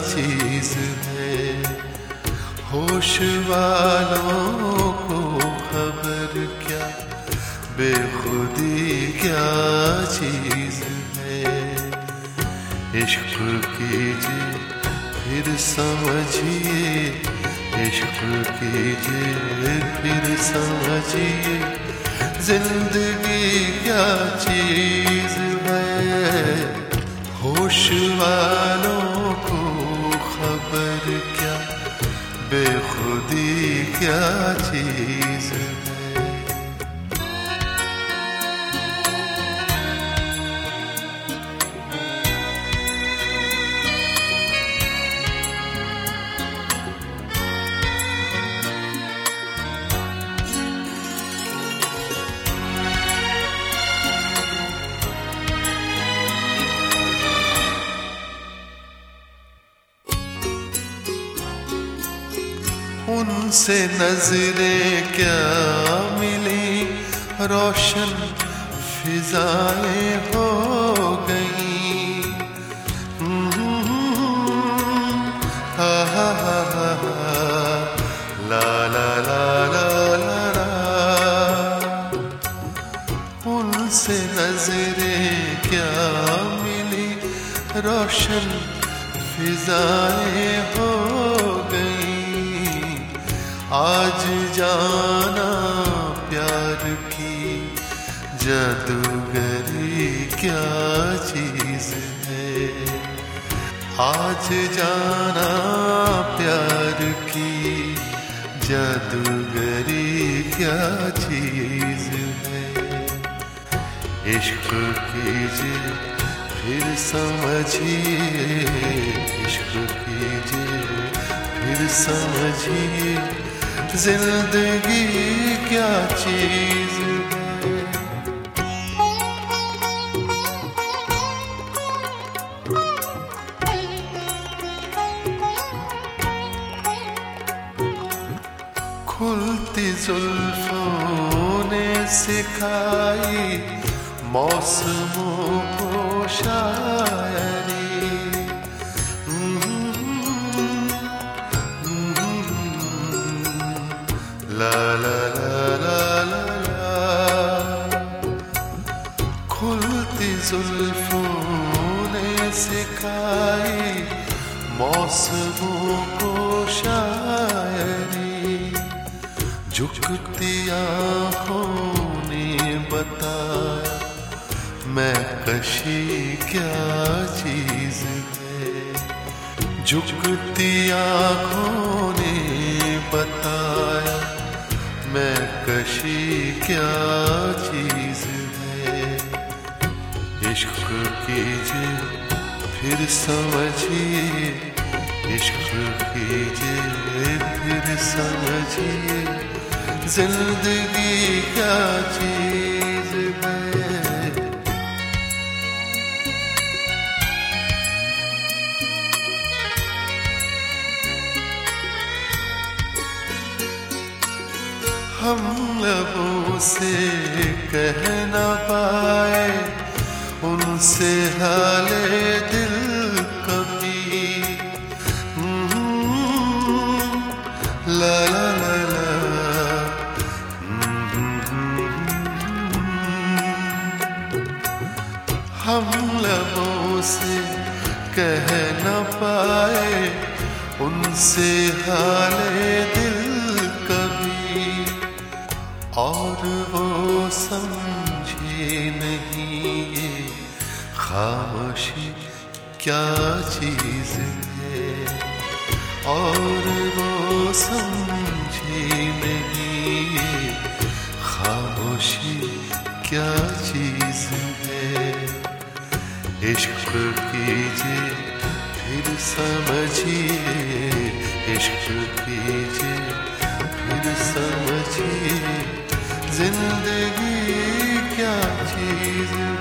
चीज है। होश वालों को खबर क्या, बेखुदी क्या चीज है। इश्क कीजिए फिर समझिए, इश्क कीजिए फिर समझिए, जिंदगी क्या चीज है। होश वालों को खबर क्या, बेखुदी क्या चीज है। उनसे नजरें क्या मिली, रोशन फिजाएं हो गई। हा ला ला ला ला ला ला। उनसे नजरें क्या मिली, रोशन फिजाएं हो गई। आज जाना प्यार की जादूगरी क्या चीज है। आज जाना प्यार की जादूगरी क्या चीज है। इश्क कीजिए फिर समझिए, इश्क कीजिए फिर समझिए, जिंदगी क्या चीज है। खुलती जुल्फों ने सिखाई मौसमों को शायरी। ला ला ला ला ला ला। खुलती जुल्फों ने सिखाई मौसमों को शायरी। झुकती आँखों ने बताया मैं कशी क्या चीज है। झुकती आँखों ने बताया मैं कशी क्या चीज है। इश्क कीजिए फिर समझिए, इश्क कीजिए फिर समझिए, जिंदगी क्या चीज है। हम लबों से कह न पाए उनसे हाले दिल कभी। ला ला ला ला। हम लबों से कह न पाए उनसे हाले दिल कभी। और वो समझे नहीं ये खामोशी क्या चीज है। और वो समझे नहीं ये खामोशी क्या चीज है। इश्क कीजिए फिर समझिए, इश्क कीजिए फिर समझिए, जिंदगी क्या चीज